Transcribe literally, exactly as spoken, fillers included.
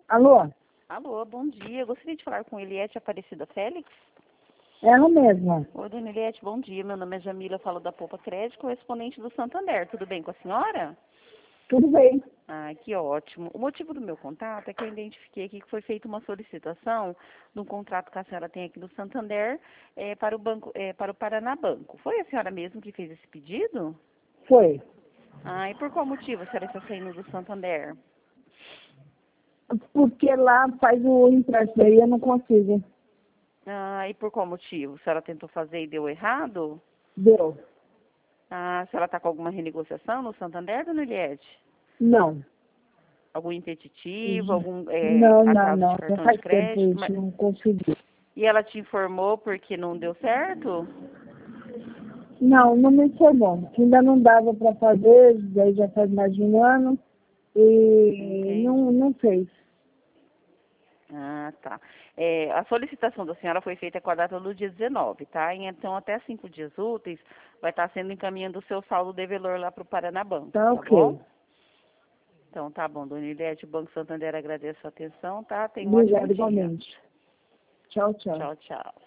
Alô? Alô, bom dia. Eu gostaria de falar com Eliette Aparecida Félix. Ela mesma. Oi, dona Eliette, bom dia. Meu nome é Jamila, eu falo da Poupa Crédito, correspondente do Santander. Tudo bem com a senhora? Tudo bem. Ah, que ótimo. O motivo do meu contato é que eu identifiquei aqui que foi feita uma solicitação de um contrato que a senhora tem aqui no Santander eh, para o banco, eh, para o Paraná Banco. Foi a senhora mesmo que fez esse pedido? Foi. Ah, e por qual motivo a senhora está saindo do Santander? Porque lá faz o empréstimo aí eu não consigo. Ah, e por qual motivo? A senhora tentou fazer e deu errado? Deu. Ah, a senhora está com alguma renegociação no Santander, dona Eliette? Não. Algum impeditivo, algum eh, Não, não, atraso de não. Já cartão de faz tempo crédito? isso, Mas... não consegui. E ela te informou porque não deu certo? Não, não me informou. Ainda não dava para fazer, daí já faz mais de um ano e não, Entendi. não fez. Ah, tá. É, a solicitação da senhora foi feita com a data do dia dezenove, tá? E então, até cinco dias úteis, vai estar sendo encaminhando o seu saldo devedor lá para o Paraná Banco, Tá tá bom? ok. Então, tá bom, dona Eliette, o Banco Santander agradece a sua atenção, tá? Tenha um ótimo Obrigada dia. igualmente. Tchau, tchau. Tchau, tchau.